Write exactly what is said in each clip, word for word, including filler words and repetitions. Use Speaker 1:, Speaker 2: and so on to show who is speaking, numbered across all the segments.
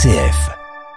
Speaker 1: C F.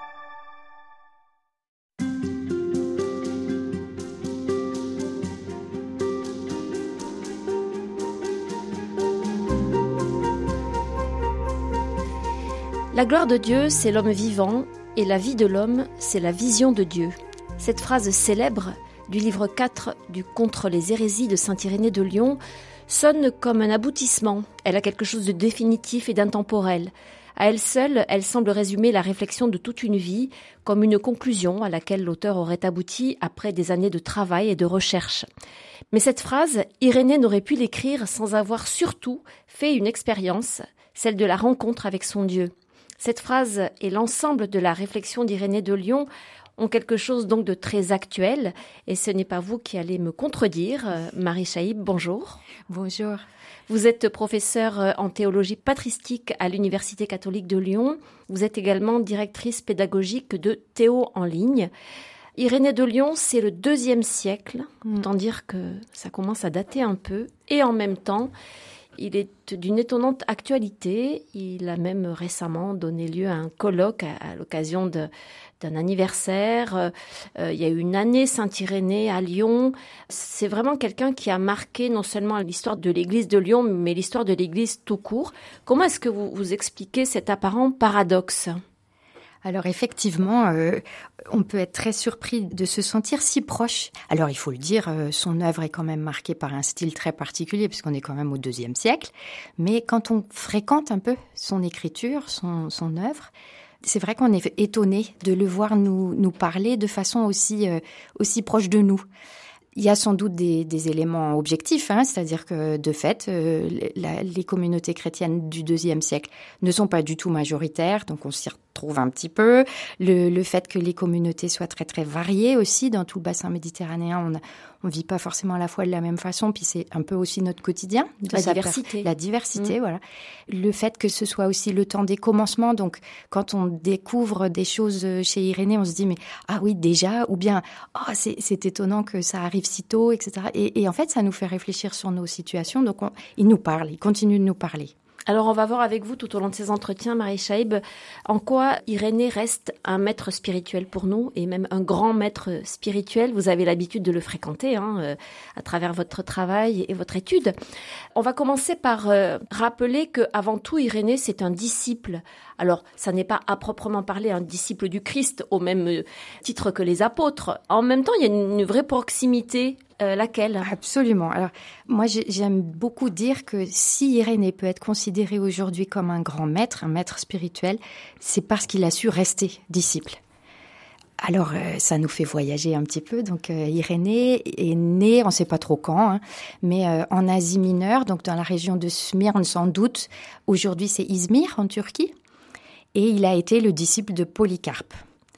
Speaker 2: La gloire de Dieu, c'est l'homme vivant, et la vie de l'homme, c'est la vision de Dieu. Cette phrase célèbre du livre quatre du Contre les hérésies de saint Irénée de Lyon sonne comme un aboutissement. Elle a quelque chose de définitif et d'intemporel. À elle seule, elle semble résumer la réflexion de toute une vie, comme une conclusion à laquelle l'auteur aurait abouti après des années de travail et de recherche. Mais cette phrase, Irénée n'aurait pu l'écrire sans avoir surtout fait une expérience, celle de la rencontre avec son Dieu. Cette phrase et l'ensemble de la réflexion d'Irénée de Lyon ont quelque chose donc de très actuel, et ce n'est pas vous qui allez me contredire. Marie Chaïb, bonjour.
Speaker 3: Bonjour.
Speaker 2: Vous êtes professeure en théologie patristique à l'Université catholique de Lyon. Vous êtes également directrice pédagogique de Théo en ligne. Irénée de Lyon, c'est le deuxième siècle, mmh. Autant dire que ça commence à dater un peu, et en même temps, il est d'une étonnante actualité. Il a même récemment donné lieu à un colloque à, à l'occasion de, d'un anniversaire. Euh, il y a eu une année Saint-Irénée à Lyon. C'est vraiment quelqu'un qui a marqué non seulement l'histoire de l'Église de Lyon, mais l'histoire de l'Église tout court. Comment est-ce que vous, vous expliquez cet apparent paradoxe ?
Speaker 3: Alors effectivement, euh, on peut être très surpris de se sentir si proche. Alors il faut le dire, euh, son œuvre est quand même marquée par un style très particulier, puisqu'on est quand même au deuxième siècle. Mais quand on fréquente un peu son écriture, son, son œuvre, c'est vrai qu'on est étonné de le voir nous, nous parler de façon aussi, euh, aussi proche de nous. Il y a sans doute des, des éléments objectifs, hein, c'est-à-dire que de fait, euh, la, les communautés chrétiennes du deuxième siècle ne sont pas du tout majoritaires, donc on s'y retrouve un petit peu. Le, le fait que les communautés soient très très variées aussi dans tout le bassin méditerranéen, on a, on vit pas forcément la foi de la même façon, puis c'est un peu aussi notre quotidien. De
Speaker 2: la diversité.
Speaker 3: La diversité, mmh. Voilà. Le fait que ce soit aussi le temps des commencements, donc quand on découvre des choses chez Irénée, on se dit mais ah oui déjà, ou bien oh c'est, c'est étonnant que ça arrive si tôt, et cetera. Et, et en fait, ça nous fait réfléchir sur nos situations, donc on, il nous parle, il continue de nous parler.
Speaker 2: Alors, on va voir avec vous tout au long de ces entretiens, Marie Chaïb, en quoi Irénée reste un maître spirituel pour nous, et même un grand maître spirituel. Vous avez l'habitude de le fréquenter hein, euh, à travers votre travail et votre étude. On va commencer par euh, rappeler qu'avant tout, Irénée, c'est un disciple. Alors, ça n'est pas à proprement parler un disciple du Christ, au même titre que les apôtres. En même temps, il y a une, une vraie proximité. Euh, laquelle ?
Speaker 3: Absolument. Alors, moi, j'aime beaucoup dire que si Irénée peut être considéré aujourd'hui comme un grand maître, un maître spirituel, c'est parce qu'il a su rester disciple. Alors, euh, ça nous fait voyager un petit peu. Donc, euh, Irénée est né, on ne sait pas trop quand, hein, mais euh, en Asie mineure, donc dans la région de Smyrne sans doute. Aujourd'hui, c'est Izmir, en Turquie. Et il a été le disciple de Polycarpe.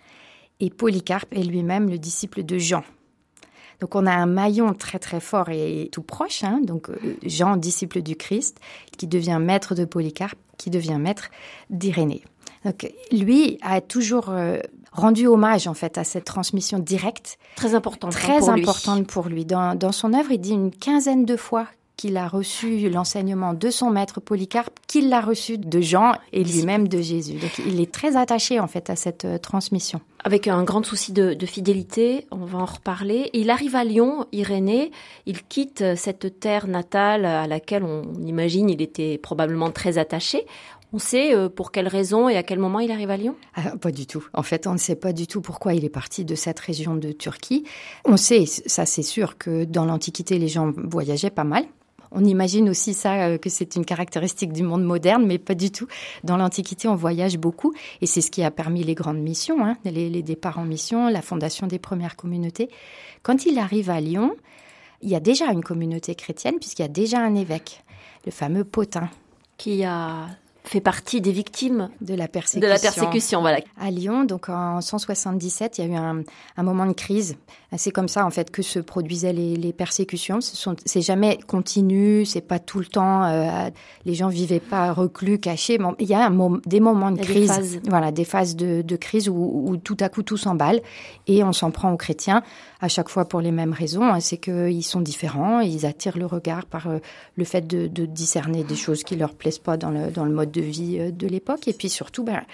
Speaker 3: Et Polycarpe est lui-même le disciple de Jean. Donc, on a un maillon très, très fort et tout proche. Hein, donc, Jean, disciple du Christ, qui devient maître de Polycarpe, qui devient maître d'Irénée. Donc, lui a toujours euh, rendu hommage, en fait, à cette transmission directe.
Speaker 2: Très importante
Speaker 3: Très
Speaker 2: pour
Speaker 3: importante
Speaker 2: lui.
Speaker 3: pour lui. Dans, dans son œuvre, il dit une quinzaine de fois qu'il a reçu l'enseignement de son maître Polycarpe, qu'il l'a reçu de Jean et lui-même de Jésus. Donc, il est très attaché, en fait, à cette euh, transmission.
Speaker 2: Avec un grand souci de, de fidélité, on va en reparler. Il arrive à Lyon, Irénée, il quitte cette terre natale à laquelle on imagine il était probablement très attaché. On sait pour quelles raisons et à quel moment il arrive à Lyon ?
Speaker 3: Ah, pas du tout. En fait, on ne sait pas du tout pourquoi il est parti de cette région de Turquie. On sait, ça c'est sûr, que dans l'Antiquité, les gens voyageaient pas mal. On imagine aussi ça, que c'est une caractéristique du monde moderne, mais pas du tout. Dans l'Antiquité, on voyage beaucoup et c'est ce qui a permis les grandes missions, hein, les, les départs en mission, la fondation des premières communautés. Quand il arrive à Lyon, il y a déjà une communauté chrétienne puisqu'il y a déjà un évêque, le fameux Pothin.
Speaker 2: Qui a fait partie des victimes
Speaker 3: de la persécution.
Speaker 2: De la persécution, voilà.
Speaker 3: À Lyon, donc en cent soixante-dix-sept, il y a eu un, un moment de crise. C'est comme ça, en fait, que se produisaient les, les persécutions. Ce sont, c'est jamais continu, c'est pas tout le temps. Euh, les gens vivaient pas reclus, cachés. Bon, il y a un mom- des moments de crise,
Speaker 2: des phases.
Speaker 3: Voilà, des phases de, de crise où, où tout à coup tout s'emballe et on s'en prend aux chrétiens. À chaque fois pour les mêmes raisons, hein, c'est qu'ils sont différents, ils attirent le regard par euh, le fait de, de discerner des choses qui leur plaisent pas dans le dans le mode de vie euh, de l'époque. Et puis surtout, ben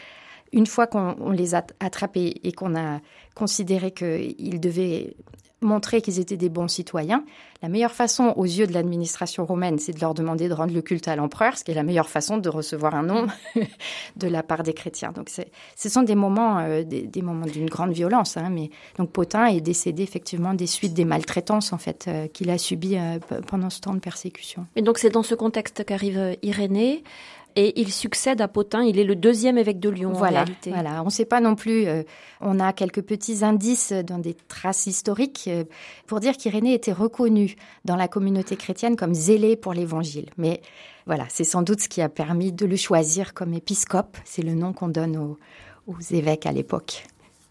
Speaker 3: une fois qu'on on les a attrapés et qu'on a considéré qu'ils devaient montrer qu'ils étaient des bons citoyens, la meilleure façon aux yeux de l'administration romaine, c'est de leur demander de rendre le culte à l'empereur, ce qui est la meilleure façon de recevoir un nom de la part des chrétiens. Donc c'est, ce sont des moments, euh, des, des moments d'une grande violence. Hein, mais donc Pothin est décédé effectivement des suites des maltraitances en fait euh, qu'il a subies euh, pendant ce temps de persécution.
Speaker 2: Et donc c'est dans ce contexte qu'arrive Irénée. Et il succède à Pothin, il est le deuxième évêque de Lyon
Speaker 3: voilà,
Speaker 2: en réalité.
Speaker 3: Voilà, on ne sait pas non plus, euh, on a quelques petits indices dans des traces historiques euh, pour dire qu'Irénée était reconnu dans la communauté chrétienne comme zélé pour l'Évangile. Mais voilà, c'est sans doute ce qui a permis de le choisir comme épiscope, c'est le nom qu'on donne aux, aux évêques à l'époque.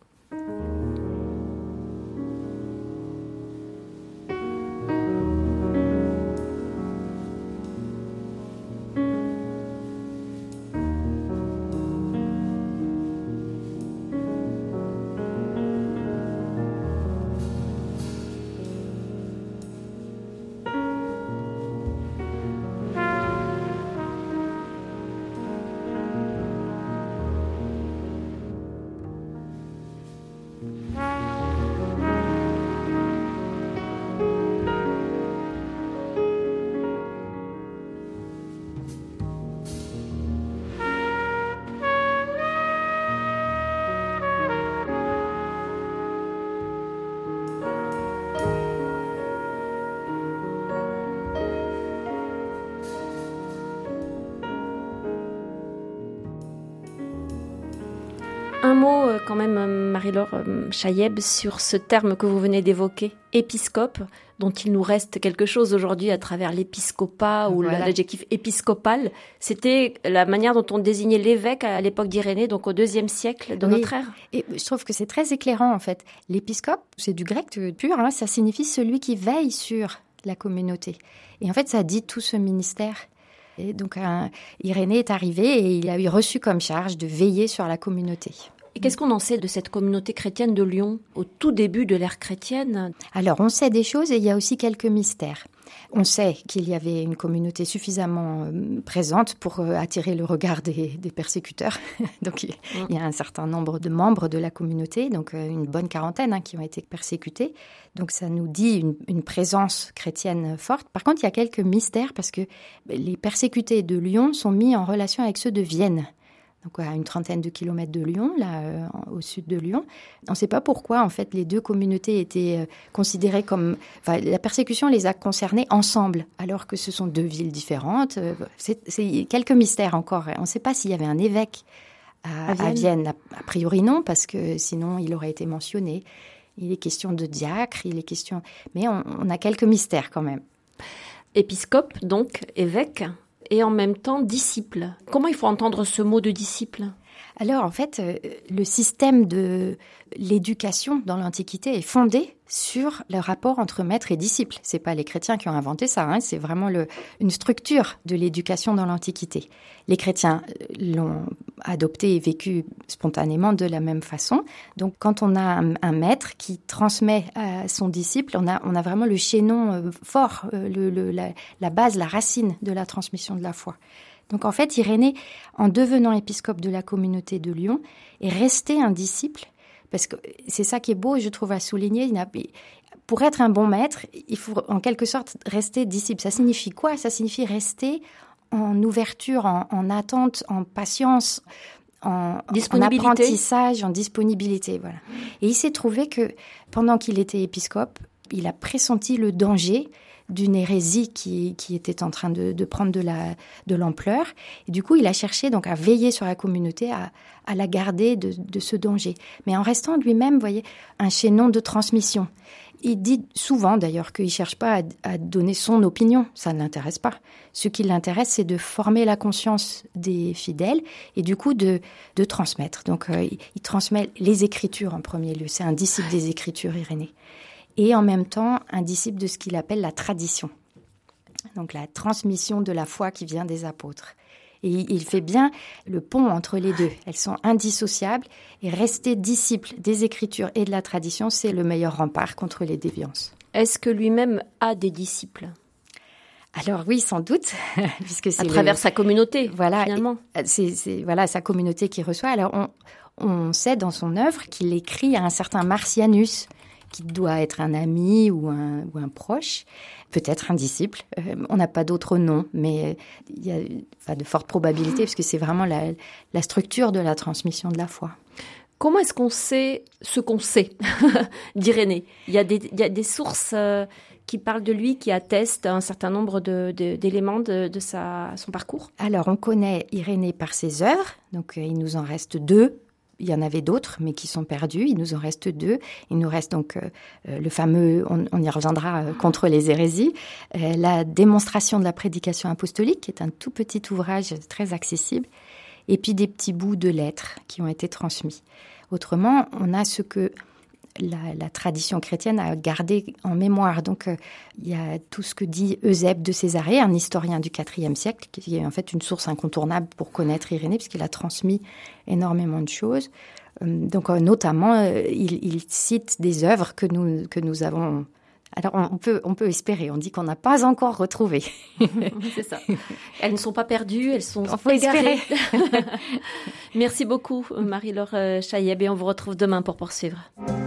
Speaker 2: Un mot quand même, Marie-Laure Chailleb, sur ce terme que vous venez d'évoquer, épiscope, dont il nous reste quelque chose aujourd'hui à travers l'épiscopat ou voilà. L'adjectif épiscopal. C'était la manière dont on désignait l'évêque à l'époque d'Irénée, donc au deuxième siècle de oui. notre ère.
Speaker 3: Et je trouve que c'est très éclairant en fait. L'épiscope, c'est du grec pur, hein, ça signifie celui qui veille sur la communauté. Et en fait, ça dit tout ce ministère. Et donc, un, Irénée est arrivé et il a eu reçu comme charge de veiller sur la communauté.
Speaker 2: Et qu'est-ce qu'on en sait de cette communauté chrétienne de Lyon, au tout début de l'ère chrétienne ?
Speaker 3: Alors, on sait des choses et il y a aussi quelques mystères. On sait qu'il y avait une communauté suffisamment euh, présente pour euh, attirer le regard des, des persécuteurs. Donc, il, mmh. il y a un certain nombre de membres de la communauté, donc euh, une bonne quarantaine hein, qui ont été persécutés. Donc, ça nous dit une, une présence chrétienne forte. Par contre, il y a quelques mystères parce que les persécutés de Lyon sont mis en relation avec ceux de Vienne. Donc à une trentaine de kilomètres de Lyon, là, euh, au sud de Lyon. On ne sait pas pourquoi, en fait, les deux communautés étaient euh, considérées comme... Enfin, la persécution les a concernées ensemble, alors que ce sont deux villes différentes. Euh, c'est, c'est quelques mystères encore. On ne sait pas s'il y avait un évêque à, à Vienne. À Vienne. A, a priori non, parce que sinon, il aurait été mentionné. Il est question de diacre, il est question... Mais on, on a quelques mystères quand même.
Speaker 2: Épiscope, donc, évêque, et en même temps disciple. Comment il faut entendre ce mot de disciple ?
Speaker 3: Alors, en fait, euh, le système de l'éducation dans l'Antiquité est fondé sur le rapport entre maître et disciple. C'est pas les chrétiens qui ont inventé ça, hein, c'est vraiment le, une structure de l'éducation dans l'Antiquité. Les chrétiens l'ont adopté et vécu spontanément de la même façon. Donc, quand on a un, un maître qui transmet à son disciple, on a, on a vraiment le chaînon euh, fort, euh, le, le, la, la base, la racine de la transmission de la foi. Donc en fait, Irénée, en devenant épiscope de la communauté de Lyon, est resté un disciple, parce que c'est ça qui est beau, je trouve, à souligner. Il n'a, pour être un bon maître, il faut en quelque sorte rester disciple. Ça signifie quoi ? Ça signifie rester en ouverture, en, en attente, en patience, en, en apprentissage, en disponibilité. Voilà. Et il s'est trouvé que pendant qu'il était épiscope, il a pressenti le danger d'une hérésie qui, qui était en train de, de prendre de, la, de l'ampleur. Et du coup, il a cherché donc à veiller sur la communauté, à, à la garder de, de ce danger. Mais en restant lui-même, vous voyez, un chaînon de transmission. Il dit souvent, d'ailleurs, qu'il ne cherche pas à, à donner son opinion. Ça ne l'intéresse pas. Ce qui l'intéresse, c'est de former la conscience des fidèles et du coup de, de transmettre. Donc, euh, il, il transmet les Écritures en premier lieu. C'est un disciple des Écritures, Irénée. Et en même temps, un disciple de ce qu'il appelle la tradition. Donc la transmission de la foi qui vient des apôtres. Et il fait bien le pont entre les deux. Elles sont indissociables. Et rester disciple des Écritures et de la tradition, c'est le meilleur rempart contre les déviances.
Speaker 2: Est-ce que lui-même a des disciples ?
Speaker 3: Alors oui, sans doute, puisque c'est
Speaker 2: à travers
Speaker 3: le,
Speaker 2: sa communauté,
Speaker 3: voilà,
Speaker 2: finalement.
Speaker 3: C'est, c'est voilà sa communauté qui reçoit. Alors on, on sait dans son œuvre qu'il écrit à un certain Marcianus, qui doit être un ami ou un, ou un proche, peut-être un disciple. Euh, on n'a pas d'autre nom, mais il y a enfin, de fortes probabilités, parce que c'est vraiment la, la structure de la transmission de la foi.
Speaker 2: Comment est-ce qu'on sait ce qu'on sait d'Irénée ? Il y a des, il y a des sources euh, qui parlent de lui, qui attestent un certain nombre de, de, d'éléments de, de sa, son parcours ?
Speaker 3: Alors, on connaît Irénée par ses œuvres, donc euh, il nous en reste deux. Il y en avait d'autres, mais qui sont perdus. Il nous en reste deux. Il nous reste donc euh, le fameux, on, on y reviendra, euh, contre les hérésies, euh, la démonstration de la prédication apostolique, qui est un tout petit ouvrage très accessible, et puis des petits bouts de lettres qui ont été transmis. Autrement, on a ce que la, la tradition chrétienne a gardé en mémoire. Donc, euh, il y a tout ce que dit Eusèbe de Césarée, un historien du quatrième siècle, qui est en fait une source incontournable pour connaître Irénée, puisqu'il a transmis énormément de choses. Euh, donc, euh, notamment, euh, il, il cite des œuvres que nous, que nous avons... Alors, on peut, on peut espérer. On dit qu'on n'a pas encore retrouvé.
Speaker 2: C'est ça. Elles ne sont pas perdues, elles sont
Speaker 3: on peut
Speaker 2: égarées.
Speaker 3: Espérer.
Speaker 2: Merci beaucoup, Marie-Laure Chailleb, et on vous retrouve demain pour poursuivre.